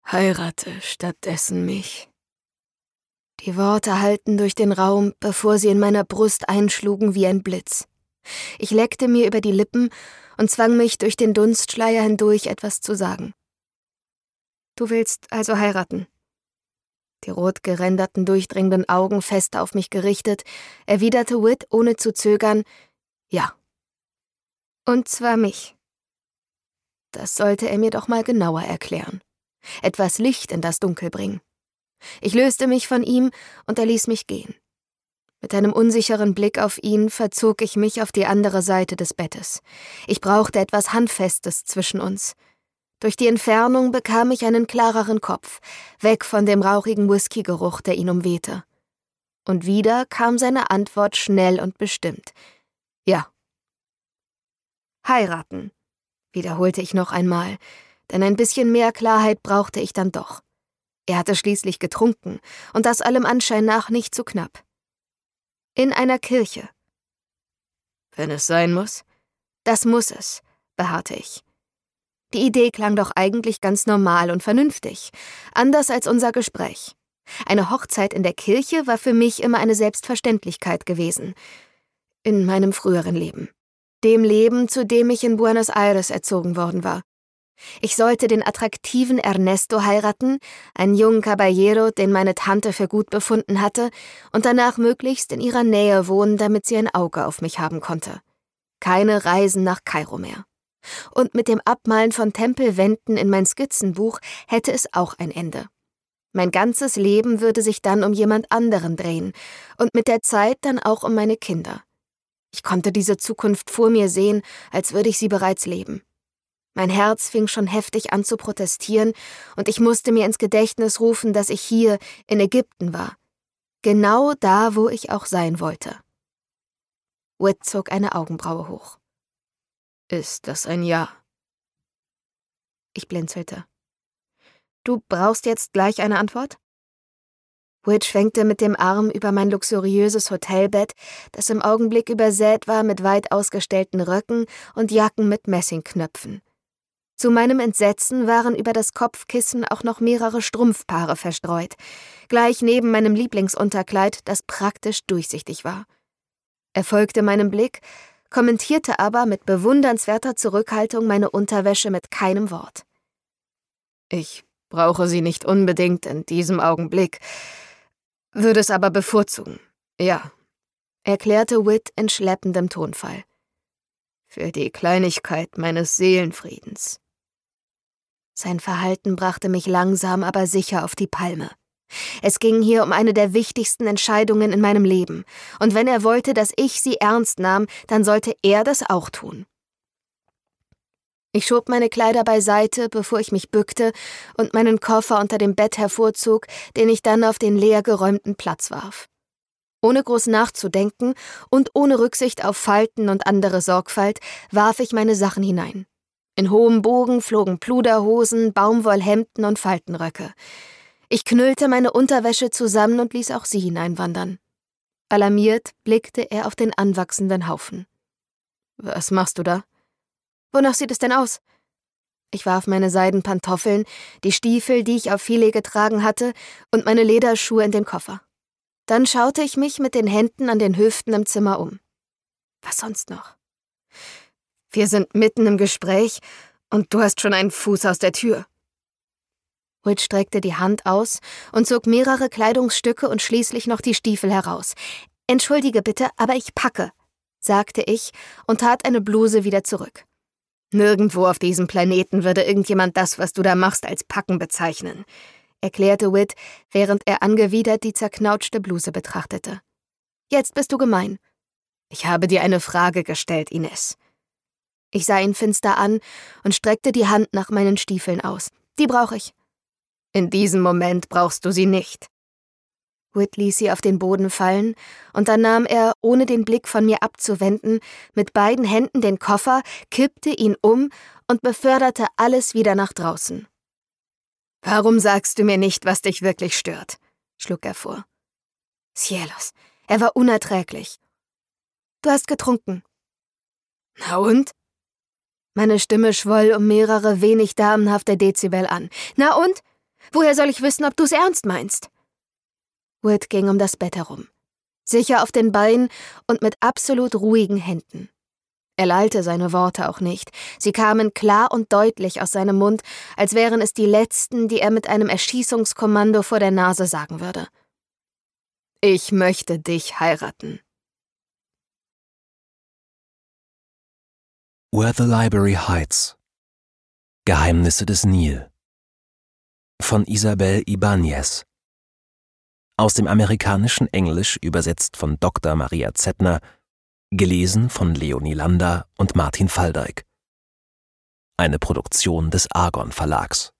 Heirate stattdessen mich. Die Worte hallten durch den Raum, bevor sie in meiner Brust einschlugen wie ein Blitz. Ich leckte mir über die Lippen und zwang mich durch den Dunstschleier hindurch, etwas zu sagen. »Du willst also heiraten?« Die rot geränderten, durchdringenden Augen fest auf mich gerichtet, erwiderte Whit ohne zu zögern, »Ja.« »Und zwar mich.« Das sollte er mir doch mal genauer erklären. Etwas Licht in das Dunkel bringen. Ich löste mich von ihm und er ließ mich gehen. Mit einem unsicheren Blick auf ihn verzog ich mich auf die andere Seite des Bettes. Ich brauchte etwas Handfestes zwischen uns. Durch die Entfernung bekam ich einen klareren Kopf, weg von dem rauchigen Whisky-Geruch, der ihn umwehte. Und wieder kam seine Antwort schnell und bestimmt. »Ja.« »Heiraten«, wiederholte ich noch einmal, denn ein bisschen mehr Klarheit brauchte ich dann doch. Er hatte schließlich getrunken und das allem Anschein nach nicht zu knapp. »In einer Kirche.« »Wenn es sein muss?« »Das muss es«, beharrte ich. Die Idee klang doch eigentlich ganz normal und vernünftig, anders als unser Gespräch. Eine Hochzeit in der Kirche war für mich immer eine Selbstverständlichkeit gewesen. In meinem früheren Leben. Dem Leben, zu dem ich in Buenos Aires erzogen worden war. Ich sollte den attraktiven Ernesto heiraten, einen jungen Caballero, den meine Tante für gut befunden hatte, und danach möglichst in ihrer Nähe wohnen, damit sie ein Auge auf mich haben konnte. Keine Reisen nach Kairo mehr. Und mit dem Abmalen von Tempelwänden in mein Skizzenbuch hätte es auch ein Ende. Mein ganzes Leben würde sich dann um jemand anderen drehen und mit der Zeit dann auch um meine Kinder. Ich konnte diese Zukunft vor mir sehen, als würde ich sie bereits leben. Mein Herz fing schon heftig an zu protestieren und ich musste mir ins Gedächtnis rufen, dass ich hier in Ägypten war. Genau da, wo ich auch sein wollte. Whit zog eine Augenbraue hoch. »Ist das ein Ja?« Ich blinzelte. »Du brauchst jetzt gleich eine Antwort?« Whit schwenkte mit dem Arm über mein luxuriöses Hotelbett, das im Augenblick übersät war mit weit ausgestellten Röcken und Jacken mit Messingknöpfen. Zu meinem Entsetzen waren über das Kopfkissen auch noch mehrere Strumpfpaare verstreut, gleich neben meinem Lieblingsunterkleid, das praktisch durchsichtig war. Er folgte meinem Blick, kommentierte aber mit bewundernswerter Zurückhaltung meine Unterwäsche mit keinem Wort. »Ich brauche sie nicht unbedingt in diesem Augenblick, würde es aber bevorzugen, ja«, erklärte Whit in schleppendem Tonfall. »Für die Kleinigkeit meines Seelenfriedens.« Sein Verhalten brachte mich langsam, aber sicher auf die Palme. Es ging hier um eine der wichtigsten Entscheidungen in meinem Leben, und wenn er wollte, dass ich sie ernst nahm, dann sollte er das auch tun. Ich schob meine Kleider beiseite, bevor ich mich bückte und meinen Koffer unter dem Bett hervorzog, den ich dann auf den leer geräumten Platz warf. Ohne groß nachzudenken und ohne Rücksicht auf Falten und andere Sorgfalt warf ich meine Sachen hinein. In hohem Bogen flogen Pluderhosen, Baumwollhemden und Faltenröcke. Ich knüllte meine Unterwäsche zusammen und ließ auch sie hineinwandern. Alarmiert blickte er auf den anwachsenden Haufen. »Was machst du da?« »Wonach sieht es denn aus?« Ich warf meine Seidenpantoffeln, die Stiefel, die ich auf Filet getragen hatte, und meine Lederschuhe in den Koffer. Dann schaute ich mich mit den Händen an den Hüften im Zimmer um. Was sonst noch? »Wir sind mitten im Gespräch und du hast schon einen Fuß aus der Tür.« Whit streckte die Hand aus und zog mehrere Kleidungsstücke und schließlich noch die Stiefel heraus. »Entschuldige bitte, aber ich packe«, sagte ich und tat eine Bluse wieder zurück. »Nirgendwo auf diesem Planeten würde irgendjemand das, was du da machst, als Packen bezeichnen«, erklärte Whit, während er angewidert die zerknautschte Bluse betrachtete. »Jetzt bist du gemein.« »Ich habe dir eine Frage gestellt, Ines.« Ich sah ihn finster an und streckte die Hand nach meinen Stiefeln aus. »Die brauche ich.« »In diesem Moment brauchst du sie nicht.« Whit ließ sie auf den Boden fallen, und dann nahm er, ohne den Blick von mir abzuwenden, mit beiden Händen den Koffer, kippte ihn um und beförderte alles wieder nach draußen. »Warum sagst du mir nicht, was dich wirklich stört?« schlug er vor. Cielos, er war unerträglich. »Du hast getrunken.« »Na und?« Meine Stimme schwoll um mehrere wenig damenhafte Dezibel an. »Na und? Woher soll ich wissen, ob du's ernst meinst? Whit ging um das Bett herum, sicher auf den Beinen und mit absolut ruhigen Händen. Er lallte seine Worte auch nicht. Sie kamen klar und deutlich aus seinem Mund, als wären es die letzten, die er mit einem Erschießungskommando vor der Nase sagen würde. Ich möchte dich heiraten. Where the Library Hides. Geheimnisse des Nil. Von Isabel Ibáñez. Aus dem amerikanischen Englisch übersetzt von Dr. Maria Zettner. Gelesen von Leonie Lander und Martin Faldeig. Eine Produktion des Argon Verlags.